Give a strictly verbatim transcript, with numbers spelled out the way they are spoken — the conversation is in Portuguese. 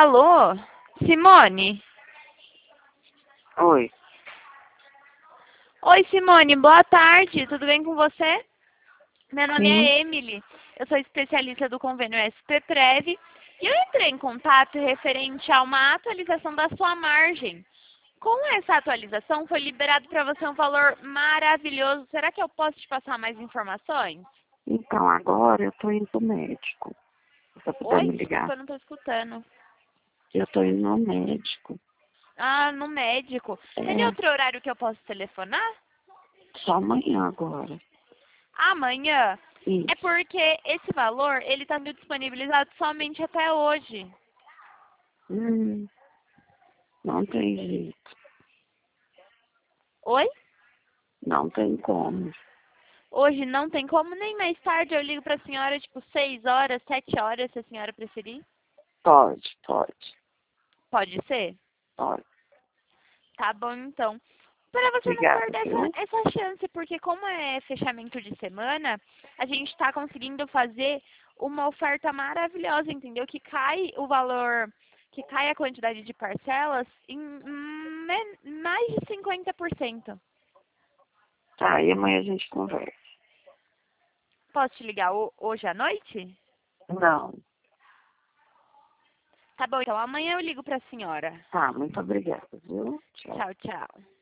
Alô? Simone? Oi. Oi, Simone, boa tarde, tudo bem com você? Meu nome Sim. é Emily, eu sou especialista do convênio S P Prev e eu entrei em contato referente a uma atualização da sua margem. Com essa atualização foi liberado para você um valor maravilhoso. Será que eu posso te passar mais informações? Então, agora eu tô indo pro médico. Se você puder Oi, me desculpa, ligar. eu não estou escutando. Eu tô indo no médico. Ah, no médico. Teria É, outro horário que eu posso telefonar? só amanhã agora. Amanhã. É Isso. porque esse valor, ele está disponibilizado somente até hoje. Hum, não tem jeito. Oi? Não tem como. Hoje não tem como, nem mais tarde eu ligo para a senhora, tipo, seis horas, sete horas, se a senhora preferir. Pode, pode, Pode ser? pode. Tá bom, então. Para você não Obrigada, perder essa, viu? essa chance, porque como é fechamento de semana, a gente está conseguindo fazer uma oferta maravilhosa, entendeu? Que cai o valor, que cai a quantidade de parcelas em me- mais de cinquenta por cento. Tá, e amanhã a gente conversa. Posso te ligar ho- hoje à noite? Não. Tá bom, então amanhã eu ligo para a senhora. Tá, muito obrigada, viu? Tchau. Tchau, tchau.